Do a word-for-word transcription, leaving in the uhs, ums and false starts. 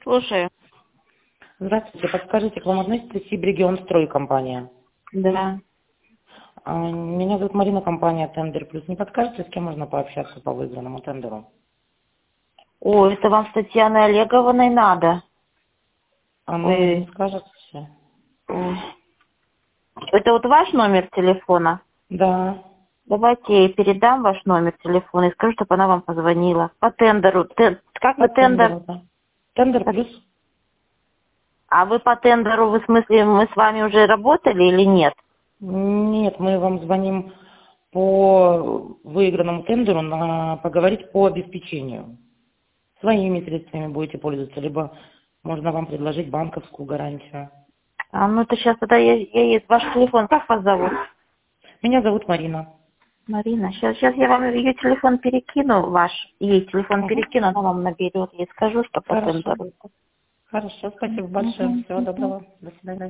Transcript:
Слушаю. Здравствуйте, подскажите, к вам относится Сибрегионстрой компания? Да. А, Меня зовут Марина, компания Тендер Плюс. Не подскажете, с кем можно пообщаться по выигранному тендеру? О, это вам с Татьяной Олеговной надо. А ну, не Ой, скажете? ой. Это вот ваш номер телефона? Да. Давайте я ей передам ваш номер телефона и скажу, чтобы она вам позвонила. По тендеру. Те- Как По вы тендер? тендеру, да. Тендер Плюс? А вы по тендеру, вы в смысле, мы с вами уже работали или нет? Нет, мы вам звоним по выигранному тендеру на поговорить по обеспечению. Своими средствами будете пользоваться, либо можно вам предложить банковскую гарантию. А ну это сейчас тогда я, я ей ваш телефон. Как вас зовут? Меня зовут Марина. Марина. Сейчас, сейчас я вам ее телефон перекину, ваш, ей телефон Угу. перекину, она вам наберет. Я скажу, что по Хорошо. тендеру. Хорошо, спасибо большое. Мгм, Всего мгм. доброго. До свидания.